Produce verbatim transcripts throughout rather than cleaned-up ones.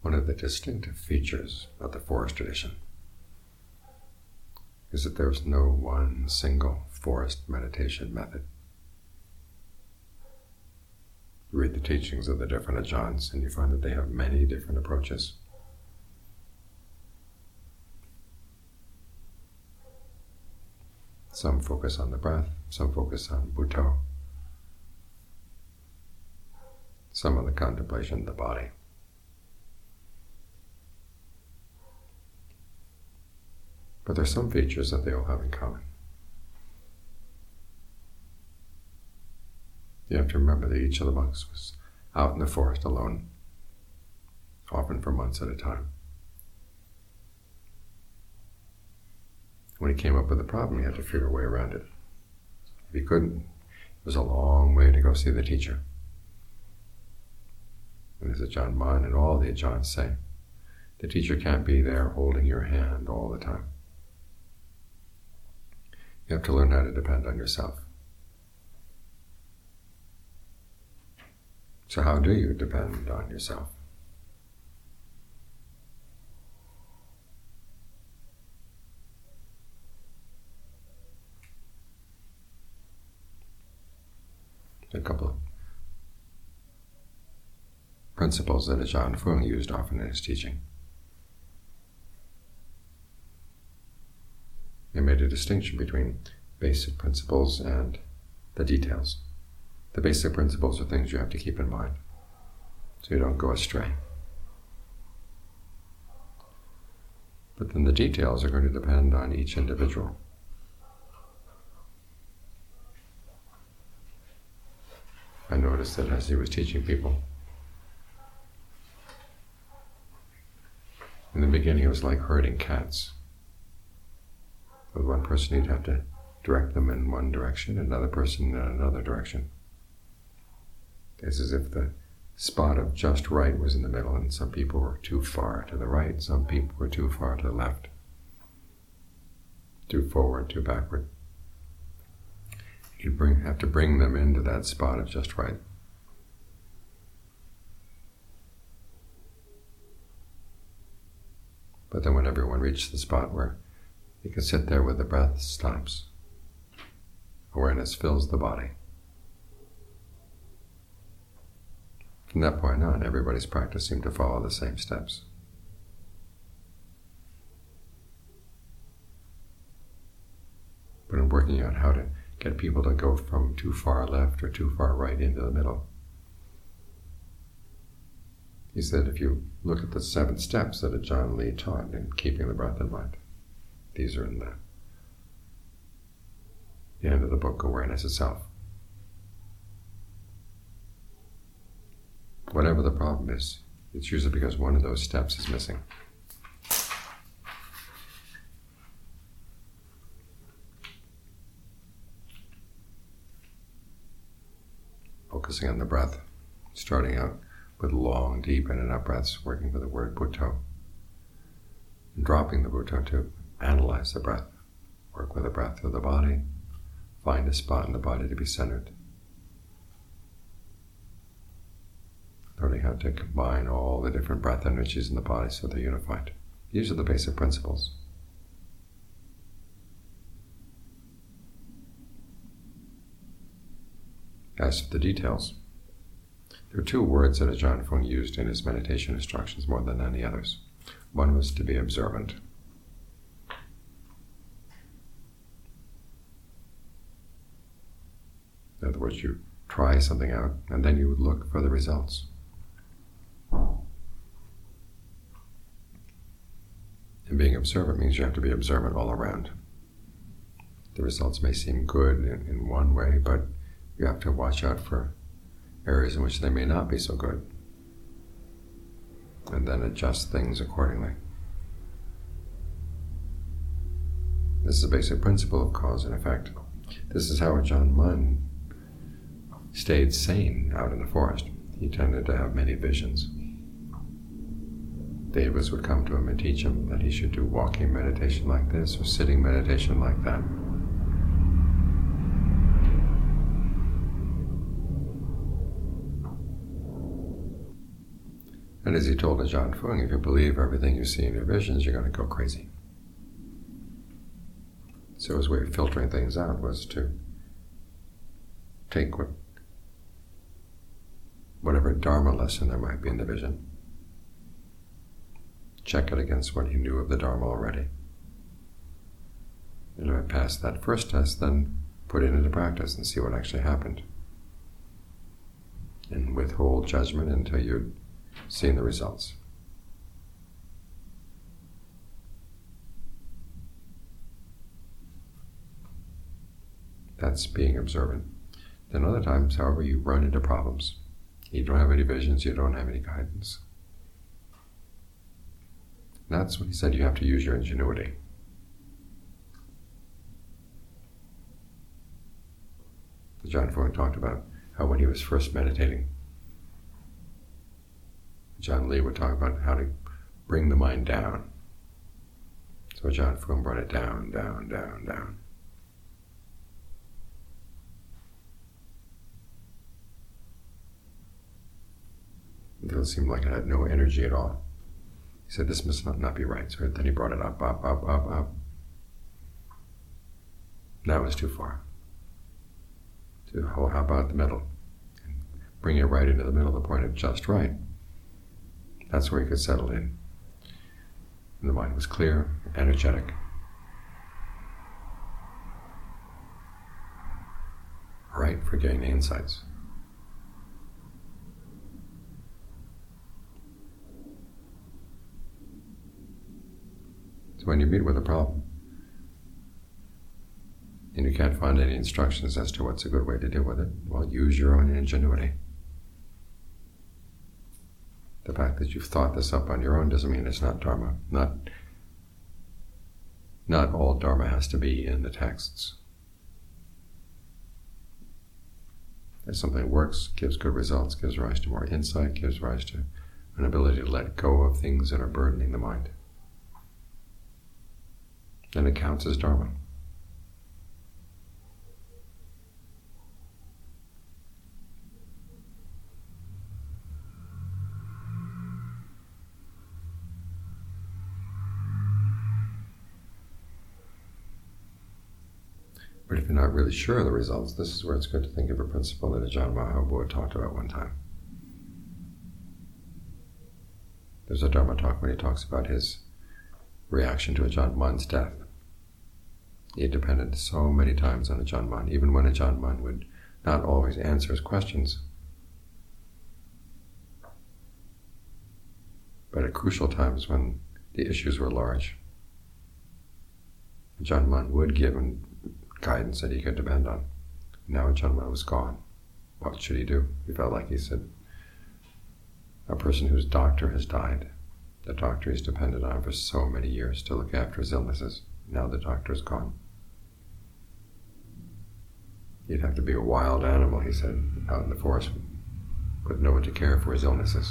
One of the distinctive features of the forest tradition is that there's no one single forest meditation method. You read the teachings of the different Ajahns and you find that they have many different approaches. Some focus on the breath, some focus on Bhutto, some on the contemplation of the body. But there are some features that they all have in common. You have to remember that each of the monks was out in the forest alone, often for months at a time. When he came up with a problem, he had to figure a way around it. If he couldn't, it was a long way to go see the teacher. And as Ajahn Mun and all the Ajahns say, the teacher can't be there holding your hand all the time. You have to learn how to depend on yourself. So how do you depend on yourself? A couple of principles that Ajahn Fuang used often in his teaching. He made a distinction between basic principles and the details. The basic principles are things you have to keep in mind, so you don't go astray. But then the details are going to depend on each individual. I noticed that as he was teaching people, in the beginning it was like herding cats. With one person you'd have to direct them in one direction, another person in another direction. It's as if the spot of just right was in the middle, and some people were too far to the right, some people were too far to the left, too forward, too backward. You bring, have to bring them into that spot of just right. But then when everyone reached the spot where you can sit there with the breath stops, awareness fills the body. From that point on, everybody's practice seemed to follow the same steps. But in working out how to get people to go from too far left or too far right into the middle, he said if you look at the seven steps that Ajahn Lee taught in keeping the breath in mind, these are in the, the end of the book, Awareness Itself. Whatever the problem is, it's usually because one of those steps is missing. Focusing on the breath, starting out with long, deep in and out breaths, working with the word Bhutto, and dropping the Bhutto to analyze the breath, work with the breath of the body, find a spot in the body to be centered. Learning how to combine all the different breath energies in the body so they're unified. These are the basic principles. As for the details, there are two words that Ajahn Fuang used in his meditation instructions more than any others. One was to be observant. In other words, you try something out and then you would look for the results. And being observant means you have to be observant all around. The results may seem good in, in one way, but you have to watch out for areas in which they may not be so good, and then adjust things accordingly. This is a basic principle of cause and effect. This is how Ajahn Mun stayed sane out in the forest. He tended to have many visions. Devas would come to him and teach him that he should do walking meditation like this or sitting meditation like that. And as he told Ajahn Fuang, if you believe everything you see in your visions, you're going to go crazy. So his way of filtering things out was to take what, whatever Dharma lesson there might be in the vision, check it against what he knew of the Dharma already. And if I passed that first test, then put it into practice and see what actually happened. And withhold judgment until you've seen the results. That's being observant. Then other times, however, you run into problems. You don't have any visions, you don't have any guidance. That's when he said you have to use your ingenuity. Ajahn Fuang talked about how when he was first meditating, Ajahn Lee would talk about how to bring the mind down. So Ajahn Fuang brought it down, down, down, down. Until it seemed like it had no energy at all. He said, this must not, not be right. So then he brought it up, up, up, up, up. That was too far. To, oh, how about the middle? And bring it right into the middle, the point of just right. That's where he could settle in. And the mind was clear, energetic. Right for getting the insights. So when you meet with a problem, and you can't find any instructions as to what's a good way to deal with it, well, use your own ingenuity. The fact that you've thought this up on your own doesn't mean it's not Dharma. Not, not all Dharma has to be in the texts. If something works, gives good results, gives rise to more insight, gives rise to an ability to let go of things that are burdening the mind, then it counts as Dharma. But if you're not really sure of the results, this is where it's good to think of a principle that Ajahn Mahabodhi talked about one time. There's a Dharma talk when he talks about his reaction to Ajahn Mun's death. He depended so many times on Ajahn Mun, even when Ajahn Mun would not always answer his questions. But at crucial times when the issues were large, Ajahn Mun would give him guidance that he could depend on. Now Ajahn Mun was gone. What should he do? He felt like he said, a person whose doctor has died, the doctor he's depended on for so many years to look after his illnesses. Now the doctor's gone. He'd have to be a wild animal, he said, out in the forest with no one to care for his illnesses.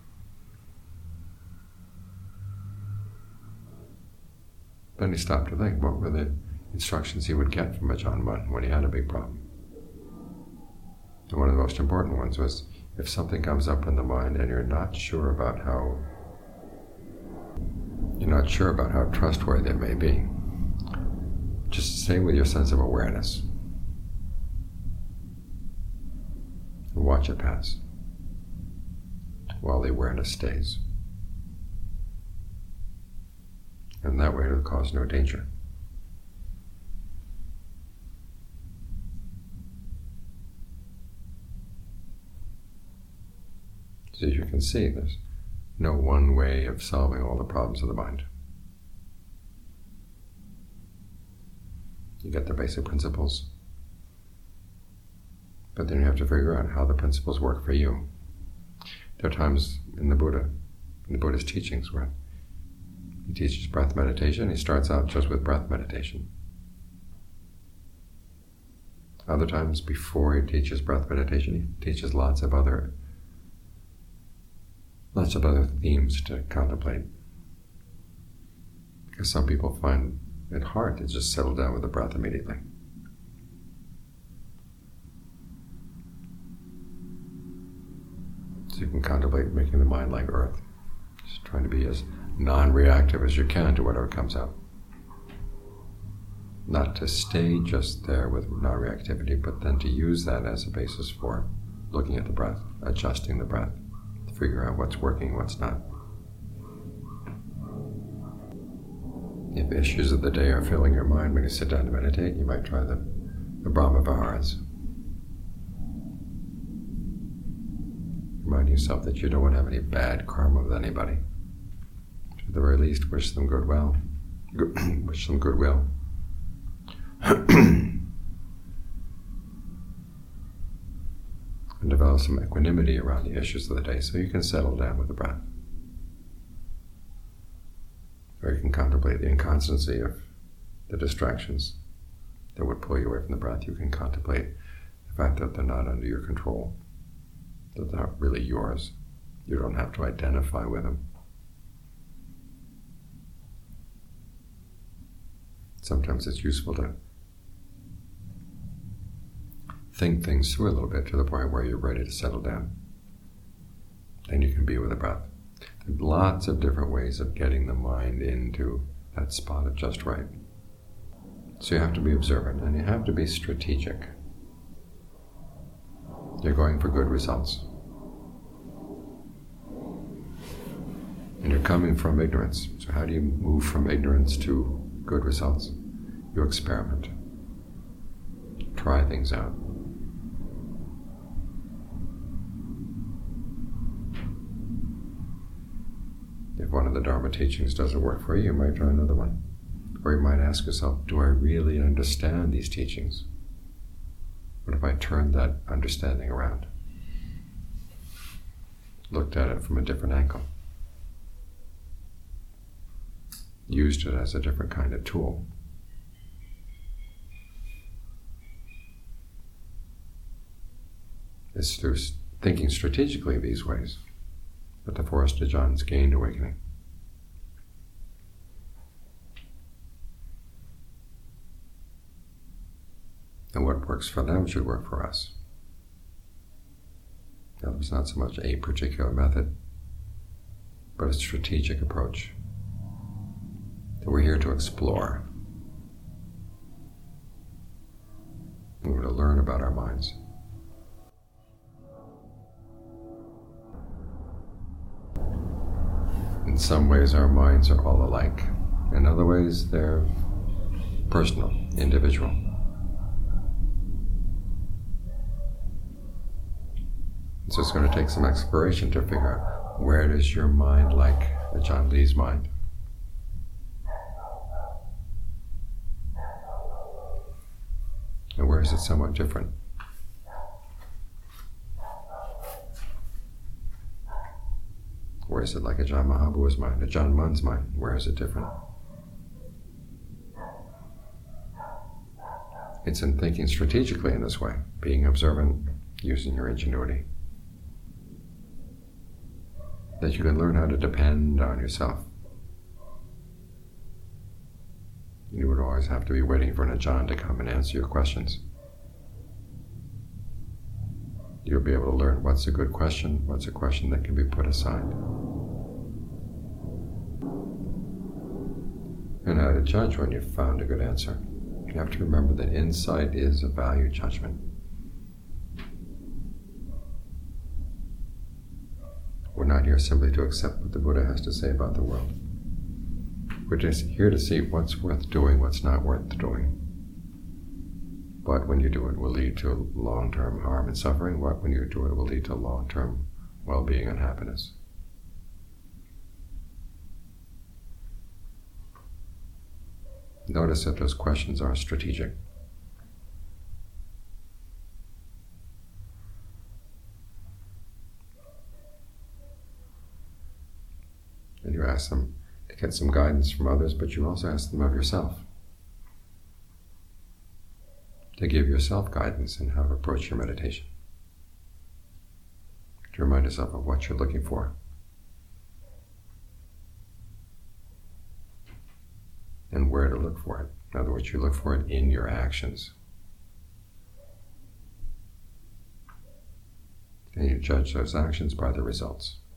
Then he stopped to think, what were the instructions he would get from Ajahn Mun when he had a big problem? And one of the most important ones was, if something comes up in the mind and you're not sure about how you're not sure about how trustworthy it may be, just stay with your sense of awareness and watch it pass while the awareness stays. And that way it'll cause no danger. So as you can see, there's no one way of solving all the problems of the mind. You get the basic principles, but then you have to figure out how the principles work for you. There are times in the Buddha, in the Buddha's teachings, where he teaches breath meditation. He starts out just with breath meditation. Other times, before he teaches breath meditation, he teaches lots of other lots of other themes to contemplate. Because some people find it hard to just settle down with the breath immediately. So you can contemplate making the mind like earth, just trying to be as non-reactive as you can to whatever comes out. Not to stay just there with non-reactivity, but then to use that as a basis for looking at the breath, adjusting the breath, to figure out what's working, what's not. If issues of the day are filling your mind when you sit down to meditate, you might try the, the Brahma Viharas. Remind yourself that you don't want to have any bad karma with anybody. At the very least, wish them goodwill. wish them goodwill. And develop some equanimity around the issues of the day so you can settle down with the breath. Or you can contemplate the inconstancy of the distractions that would pull you away from the breath. You can contemplate the fact that they're not under your control, that they're not really yours. You don't have to identify with them. Sometimes it's useful to think things through a little bit to the point where you're ready to settle down. Then you can be with the breath. There's lots of different ways of getting the mind into that spot of just right. So you have to be observant and you have to be strategic. You're going for good results. And you're coming from ignorance. So how do you move from ignorance to good results? You experiment. Try things out. If one of the Dharma teachings doesn't work for you, you might try another one. Or you might ask yourself, do I really understand these teachings? What if I turned that understanding around? Looked at it from a different angle. Used it as a different kind of tool. It's through thinking strategically these ways that the Forest Ajahns gained awakening. And what works for them should work for us. Now, there's not so much a particular method, but a strategic approach that we're here to explore. We're going to learn about our minds. In some ways, our minds are all alike. In other ways, they're personal, individual. So it's going to take some exploration to figure out where does your mind like Ajahn Lee's mind. And where is it somewhat different? Where is it like Ajahn Mahabhu's mind, Ajahn Mun's mind? Where is it different? It's in thinking strategically in this way, being observant, using your ingenuity, that you can learn how to depend on yourself. You would always have to be waiting for an Ajahn to come and answer your questions. You'll be able to learn what's a good question, what's a question that can be put aside. And how to judge when you've found a good answer. You have to remember that insight is a value judgment. We're not here simply to accept what the Buddha has to say about the world. We're just here to see what's worth doing, what's not worth doing. What, when you do it, will lead to long-term harm and suffering. What, when you do it, will lead to long-term well-being and happiness. Notice that those questions are strategic. And you ask them to get some guidance from others, but you also ask them of yourself. To give yourself guidance in how to approach your meditation. To remind yourself of what you're looking for. And where to look for it. In other words, you look for it in your actions. And you judge those actions by the results.